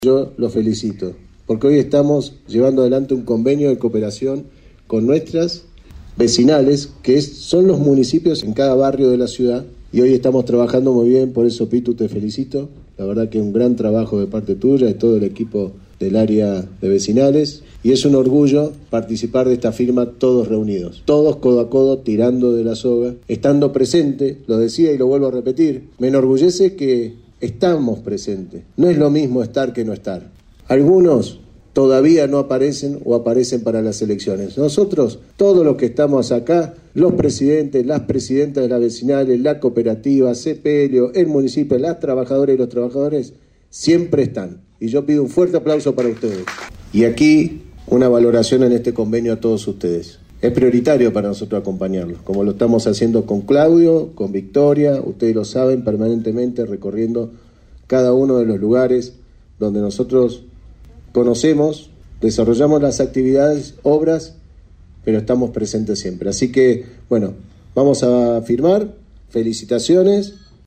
Yo lo felicito, porque hoy estamos llevando adelante un convenio de cooperación con nuestras vecinales, son los municipios en cada barrio de la ciudad, y hoy estamos trabajando muy bien. Por eso, Pitu, te felicito. La verdad que un gran trabajo de parte tuya, de todo el equipo del área de vecinales, y es un orgullo participar de esta firma todos reunidos, todos codo a codo, tirando de la soga, estando presente. Lo decía y lo vuelvo a repetir, me enorgullece que estamos presentes. No es lo mismo estar que no estar. Algunos todavía no aparecen o aparecen para las elecciones. Nosotros, todos los que estamos acá, los presidentes, las presidentas de las vecinales, la cooperativa, Sepelio, el municipio, las trabajadoras y los trabajadores, siempre están. Y yo pido un fuerte aplauso para ustedes. Y aquí, una valoración en este convenio a todos ustedes. Es prioritario para nosotros acompañarlos, como lo estamos haciendo con Claudio, con Victoria, ustedes lo saben, permanentemente recorriendo cada uno de los lugares donde nosotros conocemos, desarrollamos las actividades, obras, pero estamos presentes siempre. Así que, bueno, vamos a firmar. Felicitaciones.